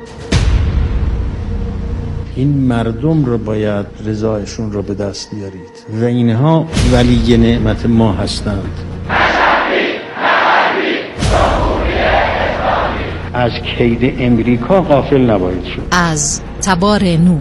این مردم رو باید رضایشون رو به دست بیارید و اینها ولی نعمت ما هستند. از کید امریکا غافل نباید شد. از تبار نور.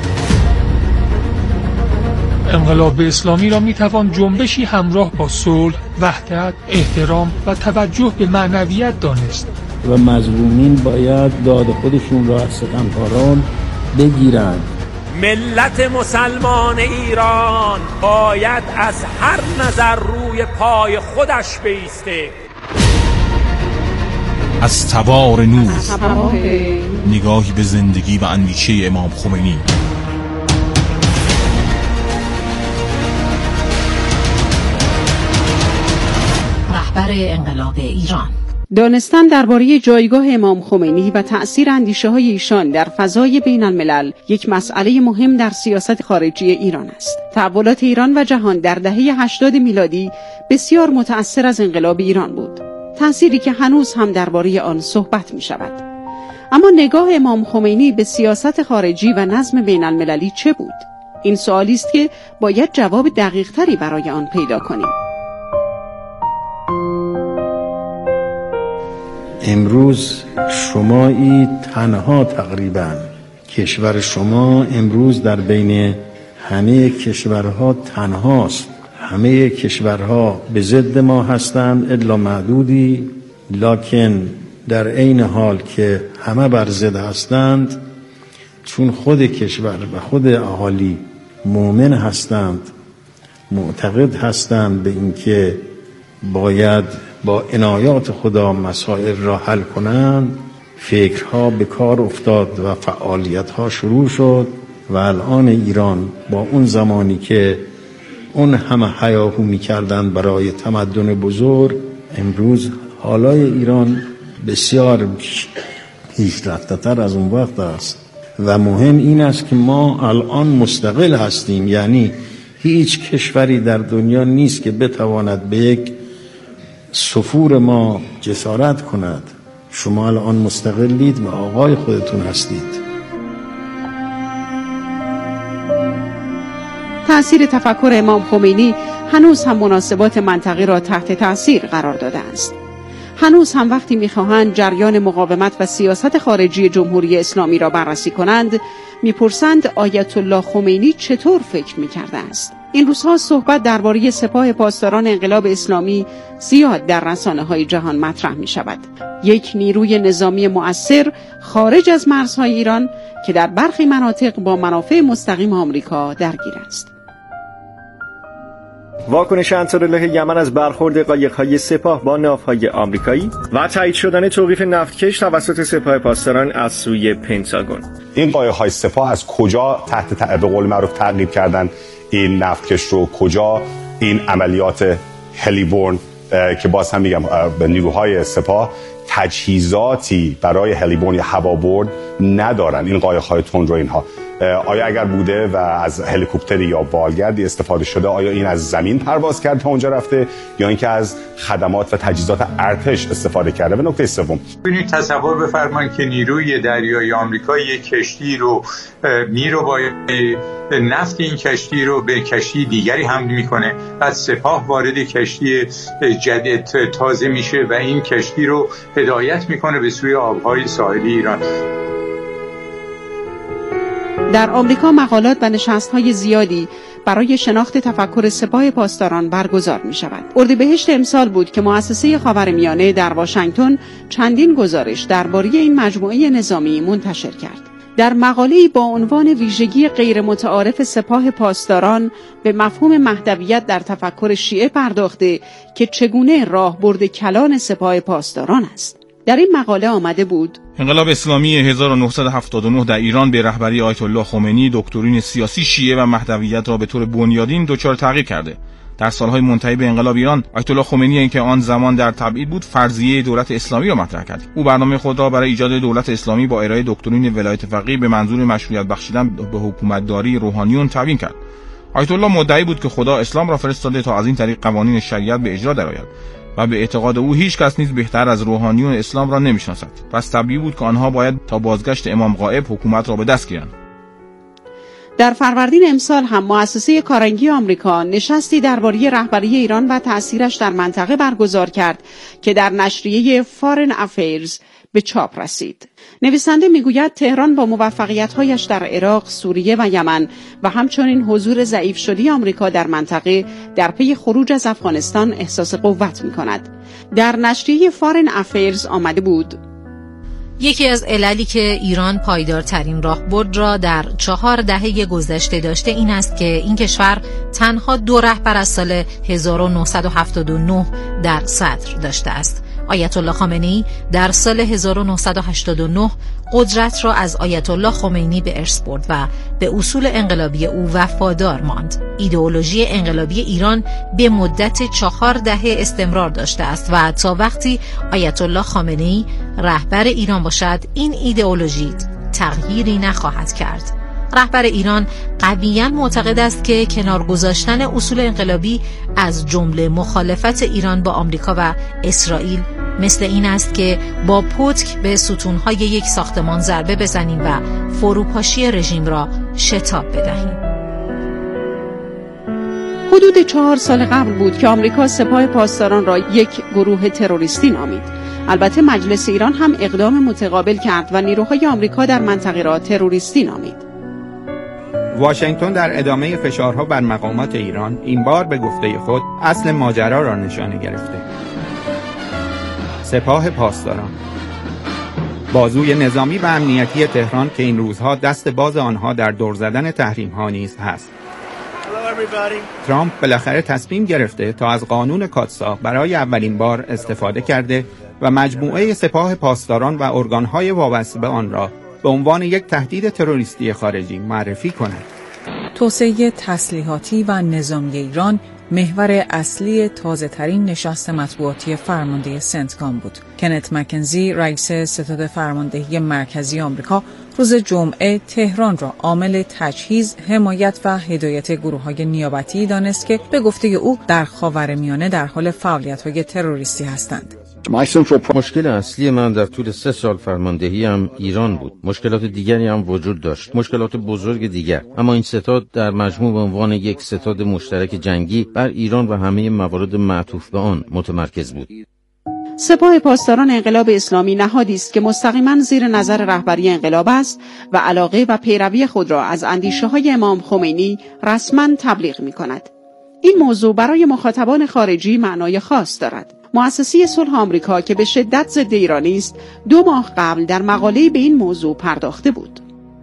انقلاب اسلامی را میتوان جنبشی همراه با صلح، وحدت، احترام و توجه به معنویت دانست و مظلومین باید داد خودشون را از ستمکاران بگیرند. ملت مسلمان ایران باید از هر نظر روی پای خودش بایسته. از تبار نور، نگاهی به زندگی و اندیشه امام خمینی. رهبر انقلاب ایران. دانستن درباره جایگاه امام خمینی و تأثیر اندیشه‌های ایشان در فضای بین الملل یک مسئله مهم در سیاست خارجی ایران است. تحولات ایران و جهان در دهه 80 میلادی بسیار متأثر از انقلاب ایران بود. تأثیری که هنوز هم درباره آن صحبت می شود. اما نگاه امام خمینی به سیاست خارجی و نظم بین المللی چه بود؟ این سوالی است که باید جواب دقیق تری برای آن پیدا کنیم. امروز شمایی تنها تقریباً کشور شما امروز در بین همه کشورها تنهاست. همه کشورها به ضد ما هستند الا معدودی، لکن در عین حال که همه بر ضد هستند، چون خود کشور و خود اهالی مؤمن هستند، معتقد هستند به اینکه باید با عنایات خدا مسائل را حل کنند، فکرها به کار افتاد و فعالیتها شروع شد و الان ایران با اون زمانی که اون همه هیاهو می‌کردند برای تمدن بزرگ، امروز حالای ایران بسیار پیشرفته‌تر از اون وقت است و مهم این است که ما الان مستقل هستیم. یعنی هیچ کشوری در دنیا نیست که بتواند به یک سفور ما جسارت کند. شما الان مستقلید و آقای خودتون هستید. تأثیر تفکر امام خمینی هنوز هم مناسبات منطقی را تحت تأثیر قرار داده است. هنوز هم وقتی می‌خواهند جریان مقاومت و سیاست خارجی جمهوری اسلامی را بررسی کنند، می‌پرسند آیت الله خمینی چطور فکر می‌کرده است. این روزها صحبت درباره سپاه پاسداران انقلاب اسلامی زیاد در رسانه‌های جهان مطرح می‌شود. یک نیروی نظامی مؤثر خارج از مرزهای ایران که در برخی مناطق با منافع مستقیم آمریکا درگیر است. واکنش انصارالله یمن از برخورد قایق‌های سپاه با ناوهای آمریکایی و تایید شدن توقیف نفتکش توسط سپاه پاسداران از سوی پنتاگون. این قایق‌های سپاه از کجا به قول معروف تعقیب کردن این نفتکش رو؟ کجا این عملیات هلیبورن که باز هم میگم به نیروهای سپاه تجهیزاتی برای هلیبورن یا هوابرد ندارن این قایق‌های تندرو اینها؟ آیا اگر بوده و از هلیکوپتری یا بالگردی استفاده شده، آیا این از زمین پرواز کرده تا اونجا رفته یا اینکه از خدمات و تجهیزات ارتش استفاده کرده؟ و نکته سوم، ببینید تصور بفرمایید که نیروی دریایی آمریکا یک کشتی رو با نفت این کشتی رو به کشتی دیگری حمل میکنه، بعد سپاه وارد کشتی جدید تازه میشه و این کشتی رو هدایت میکنه به سوی آبهای ساحلی ایران. در آمریکا مقالات و نشست‌های زیادی برای شناخت تفکر سپاه پاسداران برگزار می‌شود. اردیبهشت امسال بود که مؤسسه خاورمیانه در واشنگتن چندین گزارش درباره این مجموعه نظامی منتشر کرد. در مقاله‌ای با عنوان ویژگی غیر متعارف سپاه پاسداران به مفهوم مهدویت در تفکر شیعه پرداخته که چگونه راهبرد کلان سپاه پاسداران است. در این مقاله آمده بود انقلاب اسلامی 1979 در ایران به رهبری آیت الله خمینی دکترین سیاسی شیعه و مهدویت را به طور بنیادین دچار تغییر کرده. در سالهای منتهی به انقلاب ایران، آیت الله خمینی که آن زمان در تبعید بود، فرضیه دولت اسلامی را مطرح کرد. او برنامه خود را برای ایجاد دولت اسلامی با ارائه دکترین ولایت فقیه به منظور مشروعیت بخشیدن به حکومتداری روحانیون تبیین کرد. آیت الله مدعی بود که خدا اسلام را فرستاده تا از این طریق قوانین شریعت به اجرا درآید. و به اعتقاد او هیچ کس نیز بهتر از روحانیون اسلام را نمی‌شناسد. پس طبیعی بود که آنها باید تا بازگشت امام غائب حکومت را به دست گیرند. در فروردین امسال هم مؤسسه کارنگی آمریکا نشستی درباره رهبری ایران و تأثیرش در منطقه برگزار کرد که در نشریه فارن افیرز به چاپ رسید. نویسنده میگوید تهران با موفقیت‌هایش در عراق، سوریه و یمن و همچنین حضور ضعیف شده آمریکا در منطقه در پی خروج از افغانستان احساس قوت می‌کند. در نشریه فارن افیرز آمده بود: یکی از عللی که ایران پایدارترین راهبرد را در 4 دهه گذشته داشته این است که این کشور تنها 2 رهبر از سال 1979 در صدر داشته است. آیت الله خامنه‌ای در سال 1989 قدرت را از آیت الله خمینی به ارث برد و به اصول انقلابی او وفادار ماند. ایدئولوژی انقلابی ایران به مدت 4 دهه استمرار داشته است و تا وقتی آیت الله خامنه‌ای رهبر ایران باشد این ایدئولوژی تغییری نخواهد کرد. رهبر ایران قویاً معتقد است که کنار گذاشتن اصول انقلابی از جمله مخالفت ایران با آمریکا و اسرائیل مثل این است که با پتک به ستونهای یک ساختمان ضربه بزنیم و فروپاشی رژیم را شتاب بدهیم. حدود 4 سال قبل بود که آمریکا سپاه پاسداران را یک گروه تروریستی نامید. البته مجلس ایران هم اقدام متقابل کرد و نیروهای آمریکا در منطقه را تروریستی نامید. واشنگتن در ادامه فشارها بر مقامات ایران این بار به گفته خود اصل ماجرا را نشانه گرفته. سپاه پاسداران، بازوی نظامی و امنیتی تهران که این روزها دست باز آنها در دور زدن تحریم‌ها نیز هست. ترامپ بالاخره تصمیم گرفته تا از قانون کاتسا برای اولین بار استفاده کرده و مجموعه سپاه پاسداران و ارگان‌های وابسته به آن را به عنوان یک تهدید تروریستی خارجی معرفی کند. توسعه تسلیحاتی و نظامی ایران محور اصلی تازه‌ترین نشست مطبوعاتی فرمانده سنتکام بود. کنت مکنزی، رئیس ستاد فرماندهی مرکزی آمریکا، روز جمعه تهران را عامل تجهیز، حمایت و هدایت گروه‌های نیابتی دانست که به گفته او در خاورمیانه در حال فعالیت‌های تروریستی هستند. مشکل اصلی من در طول 3 سال فرماندهی هم ایران بود. مشکلات دیگری هم وجود داشت، مشکلات بزرگ دیگر، اما این ستاد در مجموع به عنوان یک ستاد مشترک جنگی بر ایران و همه موارد معطوف به آن متمرکز بود. سپاه پاسداران انقلاب اسلامی نهادی است که مستقیما زیر نظر رهبری انقلاب است و علاقه و پیروی خود را از اندیشه‌های امام خمینی رسما تبلیغ می‌کند. این موضوع برای مخاطبان خارجی معنای خاص دارد. مؤسسه صلح آمریکا که به شدت ضد ایرانی است 2 ماه قبل در مقاله‌ای به این موضوع پرداخته بود.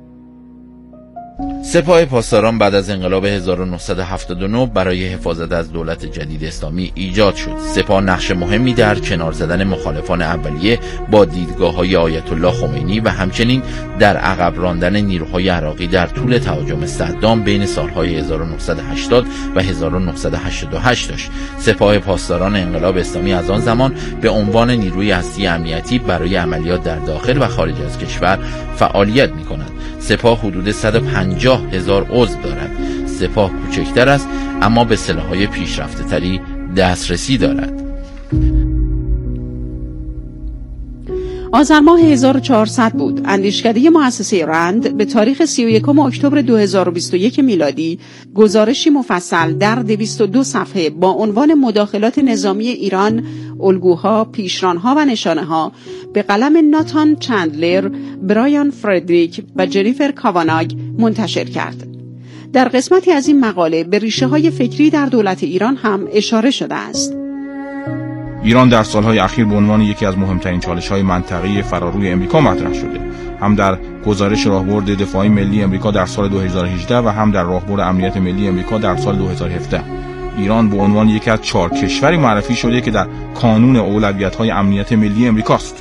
سپاه پاسداران بعد از انقلاب 1979 برای حفاظت از دولت جدید اسلامی ایجاد شد. سپاه نقش مهمی در کنار زدن مخالفان اولیه با دیدگاه‌های آیت الله خمینی و همچنین در عقب راندن نیروهای عراقی در طول تهاجم صدام بین سالهای 1980 و 1988 داشت. سپاه پاسداران انقلاب اسلامی از آن زمان به عنوان نیروی هسته امنیتی برای عملیات در داخل و خارج از کشور فعالیت می‌کند. سپاه حدود 150,000 عضو دارد. سپاه کوچکتر است اما به سلاح‌های پیشرفته‌تری دسترسی دارد. آذر ماه 1400 بود. اندیشکده مؤسسه رند به تاریخ 31 اکتبر 2021 میلادی گزارشی مفصل در 202 صفحه با عنوان مداخلات نظامی ایران، الگوها، پیشرانها و نشانه‌ها به قلم ناتان چندلر، برایان فردریک و جنیفر کاواناگ منتشر کرد. در قسمتی از این مقاله به ریشه‌های فکری در دولت ایران هم اشاره شده است. ایران در سالهای اخیر به عنوان یکی از مهمترین چالش‌های منطقه‌ای فراروی امریکا مطرح شده. هم در گزارش راهبرد دفاعی ملی امریکا در سال 2018 و هم در راهبرد امنیت ملی امریکا در سال 2017. ایران به عنوان یکی از 4 کشوری معرفی شده که در کانون اولویت‌های امنیت ملی امریکاست.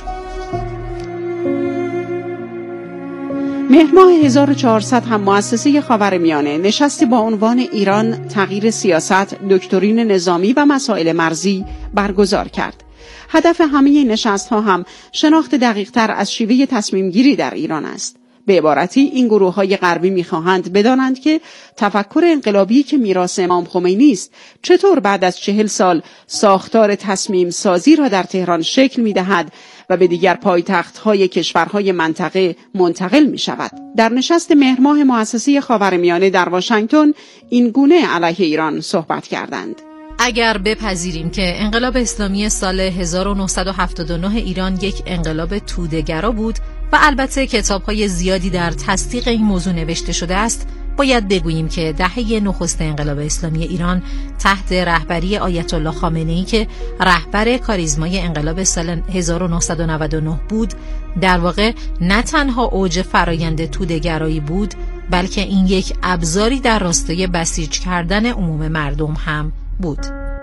مهر ماه 1400 هم مؤسسه خاورمیانه نشستی با عنوان ایران، تغییر سیاست، دکترین نظامی و مسائل مرزی برگزار کرد. هدف همه این نشست‌ها هم شناخت دقیق‌تر از شیوه تصمیم گیری در ایران است. به عبارتی این گروه‌های غربی می‌خواهند بدانند که تفکر انقلابی که میراث امام خمینی است چطور بعد از 40 سال ساختار تصمیم سازی را در تهران شکل می‌دهد و به دیگر پایتخت‌های کشورهای منطقه منتقل می‌شود. در نشست مهر ماه مؤسسه خاورمیانه در واشنگتن این گونه علیه ایران صحبت کردند. اگر بپذیریم که انقلاب اسلامی سال 1979 ایران یک انقلاب توده‌گرا بود و البته کتاب‌های زیادی در تصدیق این موضوع نوشته شده است، باید بگوییم که دهه نخست انقلاب اسلامی ایران تحت رهبری آیت الله خامنه‌ای که رهبر کاریزمای انقلاب سال 1999 بود، در واقع نه تنها اوج فرایند توده‌گرایی بود، بلکه این یک ابزاری در راستای بسیج کردن عموم مردم هم بود.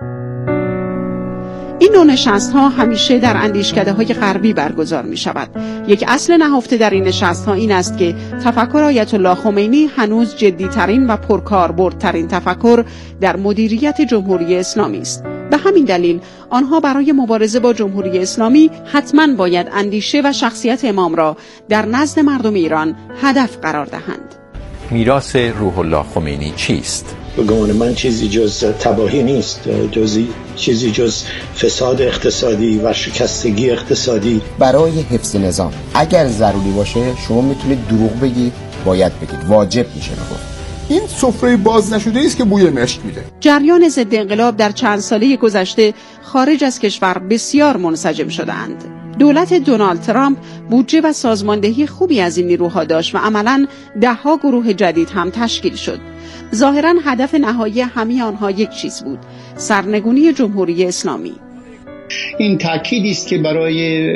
این نوع نشست‌ها همیشه در اندیشکده‌های غربی برگزار می‌شود. یک اصل نهفته در این نشست‌ها این است که تفکر آیت الله خمینی هنوز جدی‌ترین و پرکاربردترین تفکر در مدیریت جمهوری اسلامی است. به همین دلیل آنها برای مبارزه با جمهوری اسلامی حتماً باید اندیشه و شخصیت امام را در نزد مردم ایران هدف قرار دهند. میراث روح الله خمینی چیست؟ به گمان من چیزی جز تباهی نیست، چیزی جز فساد اقتصادی و شکستگی اقتصادی. برای حفظ نظام اگر ضروری باشه شما میتونید دروغ بگید، باید بگید، واجب میشه بگید. این سفره باز نشده است که بوی مشک میده. جریان ضد انقلاب در چند ساله گذشته خارج از کشور بسیار منسجم شده‌اند. دولت دونالد ترامپ بودجه و سازماندهی خوبی از این نیروها داشت و عملاً 10 گروه جدید هم تشکیل شد. ظاهراً هدف نهایی همه آنها یک چیز بود: سرنگونی جمهوری اسلامی. این تأکیدی است که برای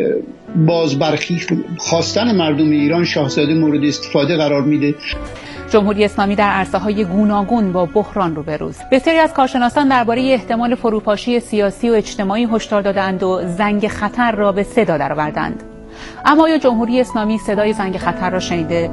خواستن مردم ایران شاهزاده مورد استفاده قرار میده. جمهوری اسلامی در عرصه‌های گوناگون با بحران روبروست. بسیاری از کارشناسان درباره احتمال فروپاشی سیاسی و اجتماعی هشدار دادند و زنگ خطر را به صدا درآوردند. اما آیا جمهوری اسلامی صدای زنگ خطر را شنیده؟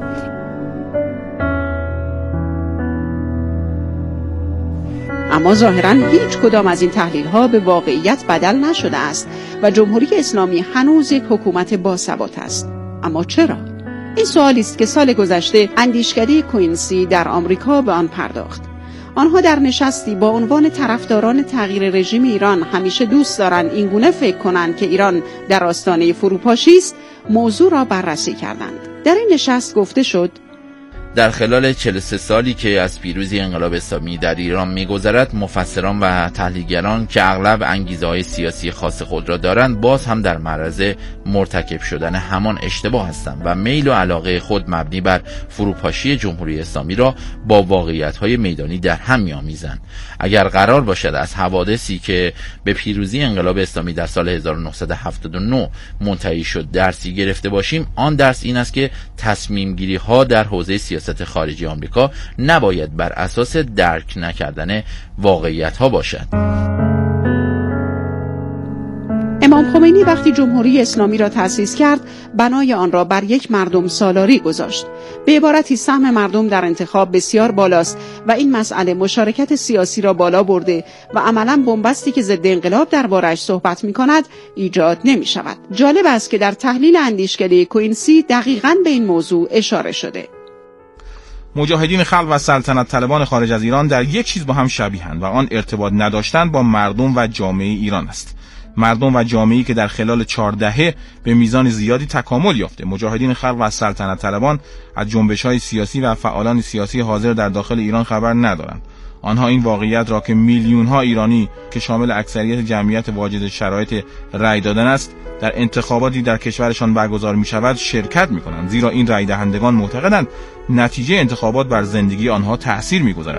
اما ظاهراً هیچ کدام از این تحلیل‌ها به واقعیت بدل نشده است و جمهوری اسلامی هنوز یک حکومت باثبات است. اما چرا؟ این سوالی است که سال گذشته اندیشکده کوینسی در آمریکا به آن پرداخت. آنها در نشستی با عنوان طرفداران تغییر رژیم ایران همیشه دوست دارند این گونه فکر کنند که ایران در آستانه فروپاشی است، موضوع را بررسی کردند. در این نشست گفته شد در خلال 43 سالی که از پیروزی انقلاب اسلامی در ایران می‌گذرد، مفسران و تحلیلگران که اغلب انگیزه‌های سیاسی خاص خود را دارند، باز هم در معرض مرتکب شدن همان اشتباه هستند و میل و علاقه خود مبنی بر فروپاشی جمهوری اسلامی را با واقعیت‌های میدانی در هم می‌آمیزند. اگر قرار باشد از حوادثی که به پیروزی انقلاب اسلامی در سال 1979 منتهی شد درسی گرفته باشیم، آن درس این است که تصمیم‌گیری‌ها در حوزه سیاست خارجی آمریکا نباید بر اساس درک نکردن واقعیت‌ها باشد. امام خمینی وقتی جمهوری اسلامی را تأسیس کرد، بنای آن را بر یک مردم سالاری گذاشت. به عبارتی سهم مردم در انتخاب بسیار بالاست و این مسئله مشارکت سیاسی را بالا برده و عملاً بنبستی که ضد انقلاب درباره‌اش صحبت می‌کند ایجاد نمی‌شود. جالب است که در تحلیل اندیشکده کوینسی دقیقاً به این موضوع اشاره شده. مجاهدین خلق و سلطنت طلبان خارج از ایران در یک چیز با هم شبیهند و آن ارتباط نداشتن با مردم و جامعه ایران است. مردم و جامعه‌ای که در خلال 4 دهه به میزان زیادی تکامل یافته. مجاهدین خلق و سلطنت طلبان از جنبش‌های سیاسی و فعالان سیاسی حاضر در داخل ایران خبر ندارند. آنها این واقعیت را که میلیون‌ها ایرانی که شامل اکثریت جمعیت واجد شرایط رأی دادن است، در انتخاباتی در کشورشان برگزار می‌شود شرکت می‌کنند، زیرا این رأی دهندگان معتقدند نتیجه انتخابات بر زندگی آنها تأثیر می‌گذارد.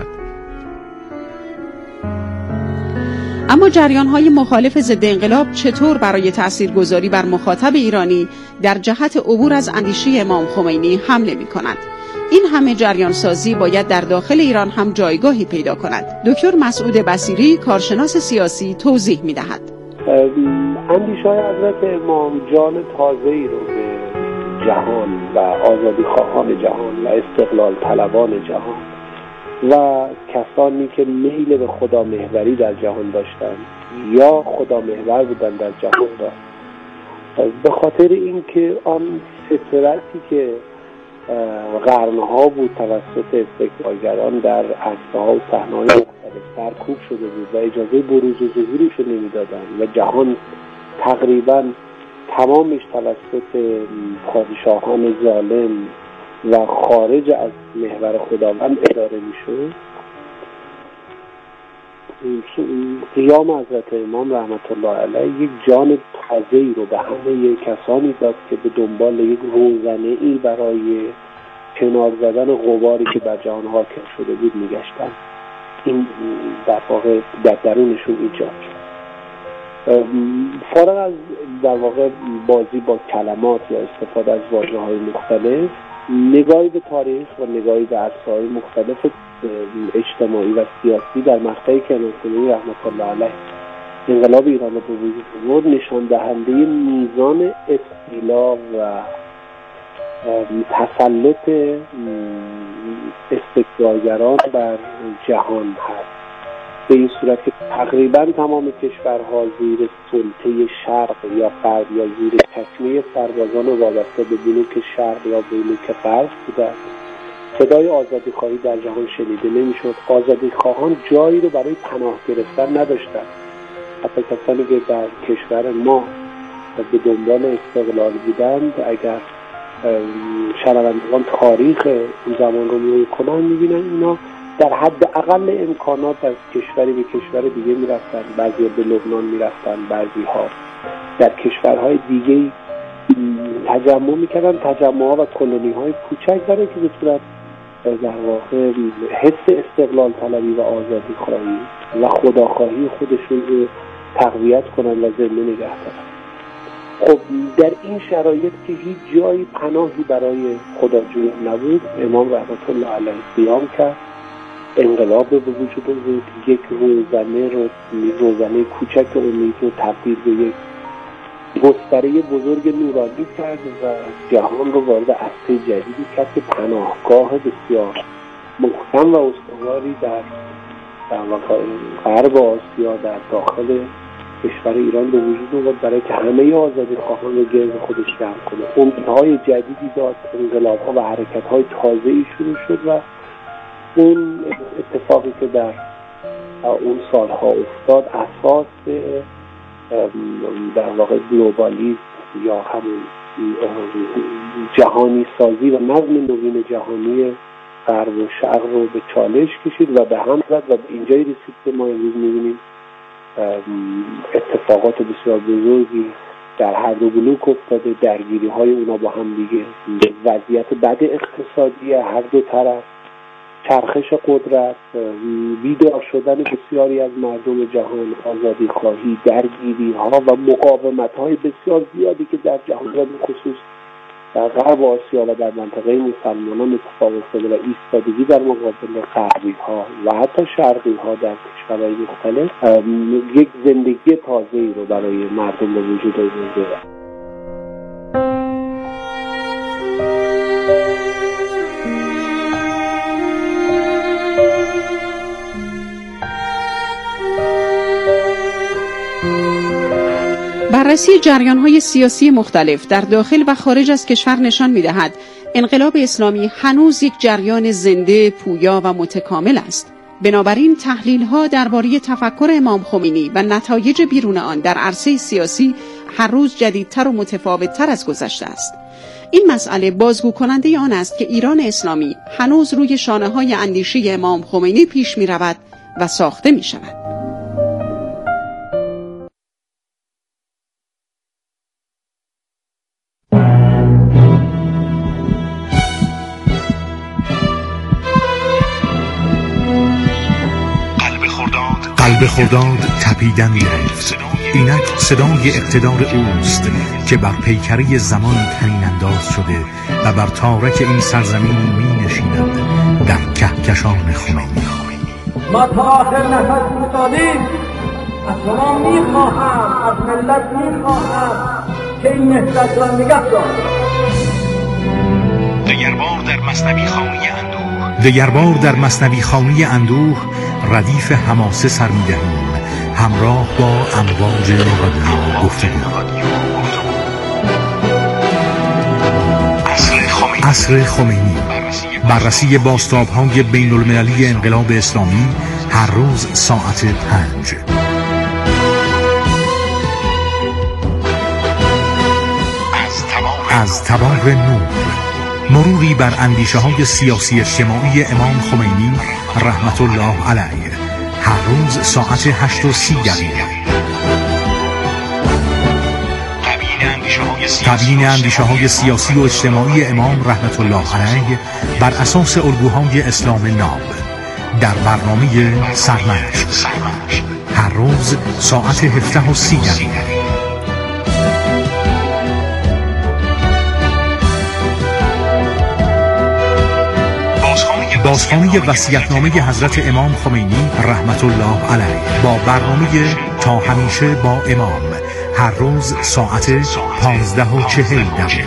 اما جریان‌های مخالف ضد انقلاب چطور برای تاثیرگذاری بر مخاطب ایرانی در جهت عبور از اندیشه امام خمینی حمله می‌کنند؟ این همه جریان سازی باید در داخل ایران هم جایگاهی پیدا کند. دکتر مسعود بصیری، کارشناس سیاسی، توضیح می‌دهد. اندیشه‌های حضرت امام جان تازه‌ای رو به جهان و آزادیخواهان جهان و استقلال طلبان جهان و کسانی که میل به خدا محوری در جهان داشتند یا خدا محور بودن در جهان را، به خاطر اینکه آن فطرتی که قرنها بود توسط استکبارگران در عرصه‌ها و صحنه‌های مختلف سرکوب شده بود و اجازه بروز و ظهورش رو نمیدادن و جهان تقریبا تمامش توسط پادشاهان ظالم و خارج از محور خداوند اداره میشد. قیام حضرت امام رحمت الله علیه یک جان تازه‌ای رو به همه کسانی داد که به دنبال یک روزنه‌ای برای کنار زدن غباری که بر جهان حاکم شده بود میگشتن. این در واقع در درونشون ایجاد شد. فارغ از در واقع بازی با کلمات یا استفاده از واژه‌های مختلف، نگاهی به تاریخ و نگاهی به عرصه‌های مختلف اجتماعی و سیاسی در مقطع کیان‌الخمینی رحمت الله علیه انقلاب ایران رو به وجود آورد نشان دهنده میزان استیلا و تسلط استکبارگران بر جهان هست، به این صورت که تقریبا تمام کشورها زیر سلطه شرق یا غرب یا زیر تسمیه سربازان وابسته به بلوک شرق یا بلوک غرب بودند. صدای آزادی خواهی در جهان شنیده نمیشد. آزادی خواهان جایی رو برای پناه گرفتن نداشتند. حتی کسانی که در کشور ما به دنبال استقلال بودند، اگر شنوندگان تاریخ اون زمان رو مرور کنن میبینن اینا در حد اقل امکانات از کشوری به کشور دیگه میرفتن. بعضی به لبنان میرفتن، بعضی ها در کشورهای دیگه تجمع میکردن، تجمعها و کلونی های کوچک برای که به صورت در واقع حس استقلال طلبی و آزادی خواهی و خداخواهی خودشون رو تقویت کنن و زنده نگه دارن. خب در این شرایط که هیچ جایی پناهی برای خداجویی نبود، امام رحمت الله علیه قیام کرد، انقلاب به وجود آورد، یک روزنه کوچک امید رو تبدیل به یک گستره بزرگ نورانی کرد و جهان رو وارد عصر جدیدی کرد که پناهگاه بسیار محکم و استواری در غرب آسیا در داخل کشور ایران به وجود آورد برای که همه آزادی خواهان رو گرد خودش جمع کنه. امیدهای جدیدی داد، انقلاب‌ها و حرکت‌های تازه‌ای شروع شد و اون اتفاقی که در اون سالها افتاد اساس در واقع گلوبالیسم یا همون جهانی سازی و نظم نوین جهانی غرب و شرق رو به چالش کشید و به هم زد و به اینجایی رسید که ما امروز می‌بینیم اتفاقات بسیار بزرگی در هر دو بلوک افتاده، درگیری‌های اونا با هم دیگه، وضعیت بد اقتصادی هر دو طرف، چرخش قدرت، بیدار شدن بسیاری از مردم جهان، آزادی خواهی، درگیری ها و مقاومت های بسیار زیادی که در جهان و به خصوص در غرب آسیا و در منطقه مسلمانان اتفاق افتاده و ایستادگی در مقابل غربی ها و حتی شرقی ها در کشورهای مختلف یک زندگی تازه‌ای رو برای مردم به وجود آورده. بررسی جریان‌های سیاسی مختلف در داخل و خارج از کشور نشان می‌دهد انقلاب اسلامی هنوز یک جریان زنده، پویا و متکامل است. بنابراین تحلیل‌ها درباره تفکر امام خمینی و نتایج بیرون آن در عرصه سیاسی هر روز جدیدتر و متفاوت‌تر از گذشته است. این مسئله بازگو کننده آن است که ایران اسلامی هنوز روی شانه‌های اندیشه امام خمینی پیش می‌رود و ساخته می‌شود. قلب خرداد تپیدن گرفت. اینک صدای اقتدار اوست که بر پیکره زمان طنین انداز شده و بر تارک این سرزمین می نشیند در کهکشان خمینی. ما تا آخر نفس می‌دادیم، از شما می‌خواهم، از ملت می‌خواهم که این نهضت را نگه دارد. دگربار در مثنوی خوانی اندوه ردیف حماسه سر می‌دهیم همراه با امواج رادیو گفتگو. عصر خمینی، بررسی بازتاب‌های بین المللی انقلاب اسلامی، هر روز ساعت 5. از تبار نور، مروری بر اندیشه‌های سیاسی اجتماعی امام خمینی رحمت الله علیه، هر روز ساعت 8:30. تبیین اندیشه‌های سیاسی و اجتماعی امام رحمت الله علیه بر اساس الگوهای اسلام ناب در برنامه سرمشق، هر روز ساعت 17:30. بازخوانی وصیت‌نامه حضرت امام خمینی رحمت الله علیه با برنامه تا همیشه با امام، هر روز ساعت 15:40.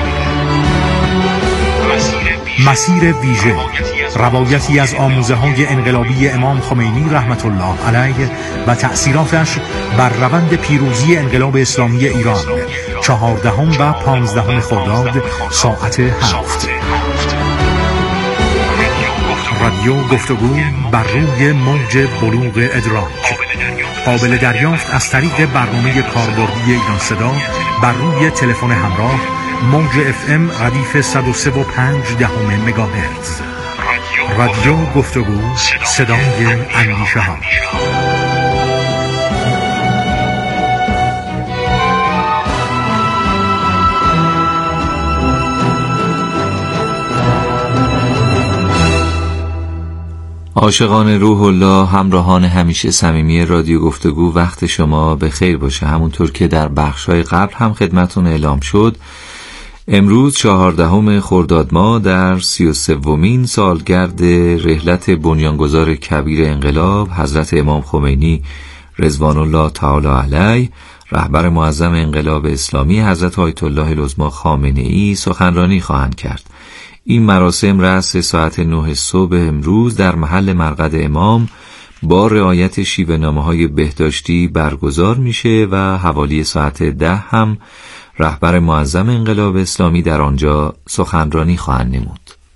مسیر ویژه، روایتی از آموزه‌های انقلابی امام خمینی رحمت الله علیه و تأثیراتش بر روند پیروزی انقلاب اسلامی ایران، 14 و 15 خرداد ساعت 7. رادیو گفتگو بر روی موج بلوغ ادراک، قابل دریافت از طریق برنامه کاربردی ایران صدا بر روی تلفن همراه، موج FM ردیف 103.5 مگاهرتز. رادیو گفتگو، صدای اندیشه ها. عاشقان روح الله، همراهان همیشه صمیمی رادیو گفتگو، وقت شما به خیر باشه. همونطور که در بخش‌های قبل هم خدمتون اعلام شد، امروز 14 خرداد ماه در 33مین سالگرد رحلت بنیانگذار کبیر انقلاب حضرت امام خمینی رضوان الله تعالی علیه، رهبر معظم انقلاب اسلامی، حضرت آیت الله العظمی خامنه‌ای سخنرانی خواهند کرد. این مراسم رأس ساعت 9 صبح امروز در محل مرقد امام با رعایت شیوه‌نامه‌های بهداشتی برگزار میشه و حوالی ساعت 10 هم رهبر معظم انقلاب اسلامی در آنجا سخنرانی خواهند نمود.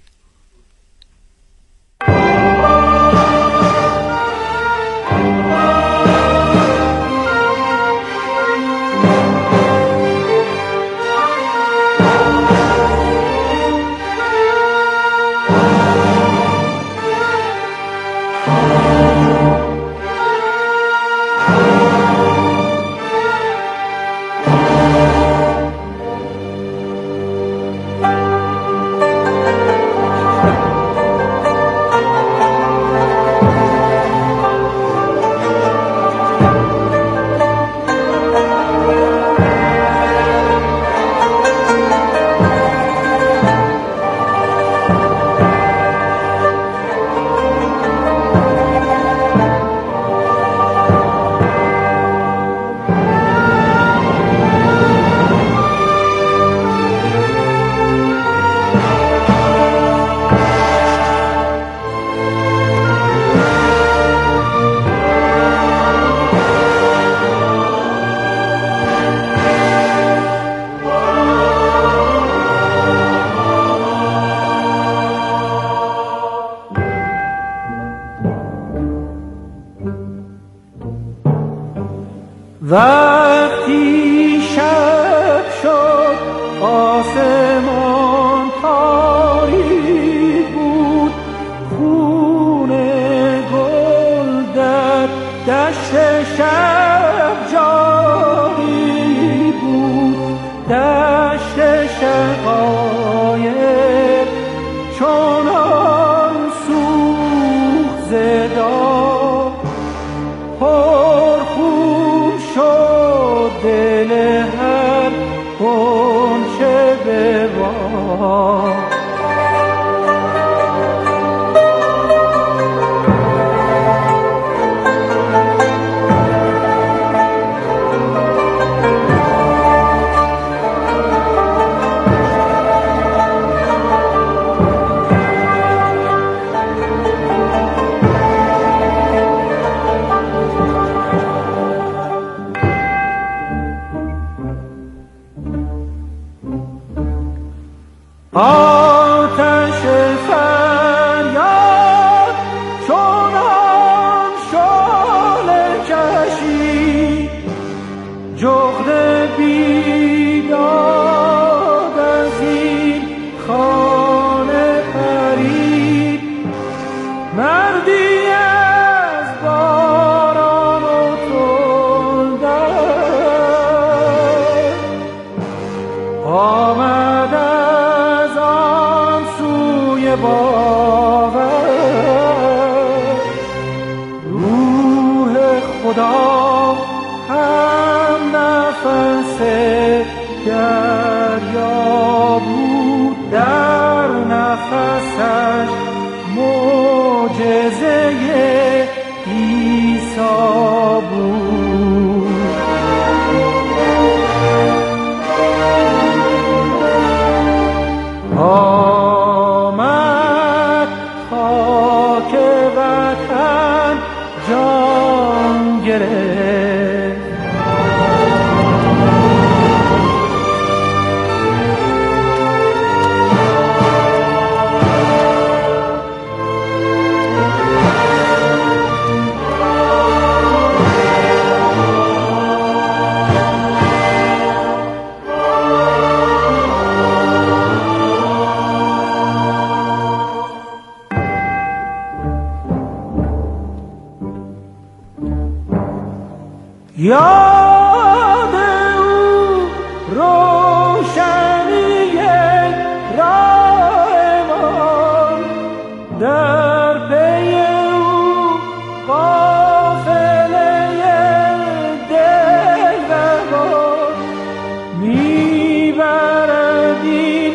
وقتی شب شد آسمان تاریک بود، خون گل در دشت شب جاری بود، دشت شقایق چنان سوخت زدا پرخون شد معجزه عیسی بود. آمد خاک وطن جان گرفت، یاد او روشنی راهمان، در پی او قافله دلبر میبرد این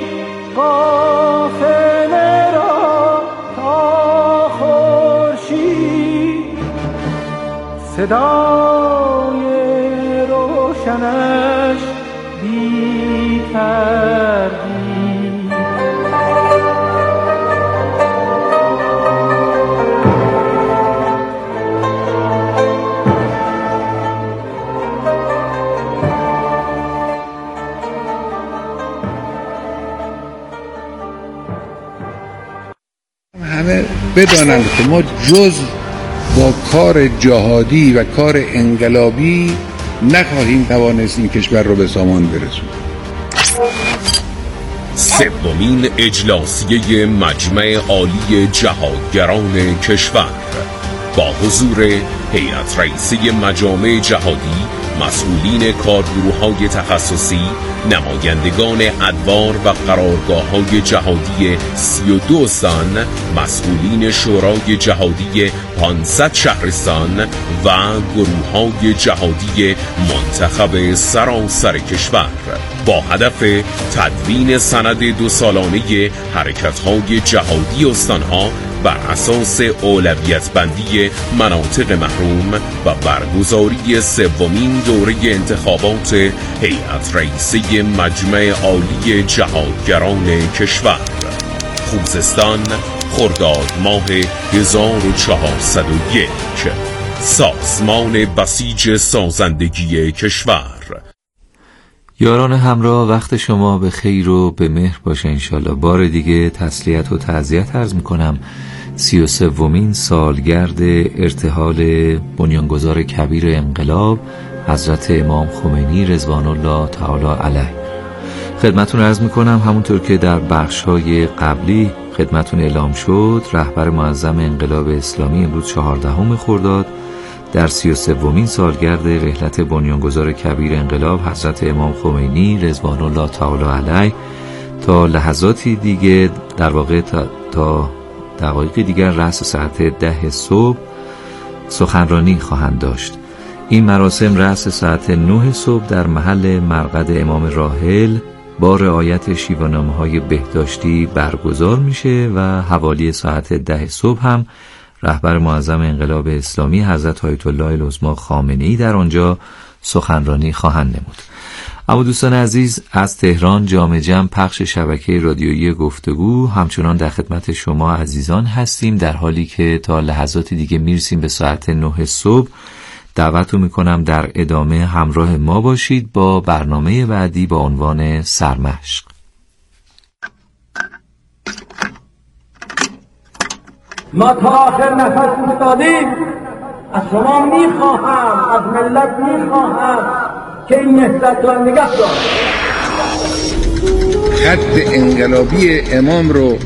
قافله را تا خورشید. صدای روشنش بی تردید همه بدانند که ما جز با کار جهادی و کار انقلابی نخواهیم توانست این کشور رو به سامان برسونیم. سومین اجلاسیه مجمع عالی جهادگران کشور با حضور هیئت رئیسه مجامع جهادی، مسئولین کارگروه‌های تخصصی، نمایندگان ادوار و قرارگاه‌های جهادی 32 استان، مسئولین شورای جهادی 500 شهرستان و گروه‌های جهادی منتخب سراسر کشور با هدف تدوین سند 2 سالانه حرکت‌های جهادی استان‌ها بر اساس اولویت بندی مناطق محروم و برگزاری سومین دوره انتخابات هیئت رئیسه مجمع عالی جهادگران کشور. خوزستان، خرداد ماه 1401. سازمان بسیج سازندگی کشور. یاران همراه، وقت شما به خیر و به مهر باشه انشالله. بار دیگه تسلیت و تعزیت عرض میکنم 33مین سالگرد ارتحال بنیانگذار کبیر انقلاب حضرت امام خمینی رضوان الله تعالی علیه. خدمتون عرض میکنم همونطور که در بخش‌های قبلی خدمتون اعلام شد، رهبر معظم انقلاب اسلامی امروز 14 خرداد در 33مین سالگرد رحلت بنیانگذار کبیر انقلاب حضرت امام خمینی رضوان الله تعالی علیه تا لحظاتی دیگه، در واقع تا دقایقی دیگر رأس ساعت 10 صبح سخنرانی خواهند داشت. این مراسم رأس ساعت 9 صبح در محل مرقد امام راحل با رعایت شیوه‌نامه‌های بهداشتی برگزار میشه و حوالی ساعت 10 صبح هم رهبر معظم انقلاب اسلامی حضرت آیت الله العظمی خامنه‌ای در آنجا سخنرانی خواهند نمود. اما دوستان عزیز، از تهران جام جم پخش شبکه رادیویی گفتگو همچنان در خدمت شما عزیزان هستیم، در حالی که تا لحظات دیگه میرسیم به ساعت 9 صبح. دعوتتون میکنم در ادامه همراه ما باشید با برنامه بعدی با عنوان سرمشق. ما تا آخر نفس ایستادیم. از شما میخواهم، از ملت میخواهم که این نهضت را نگه دارد. خط انقلابی امام رو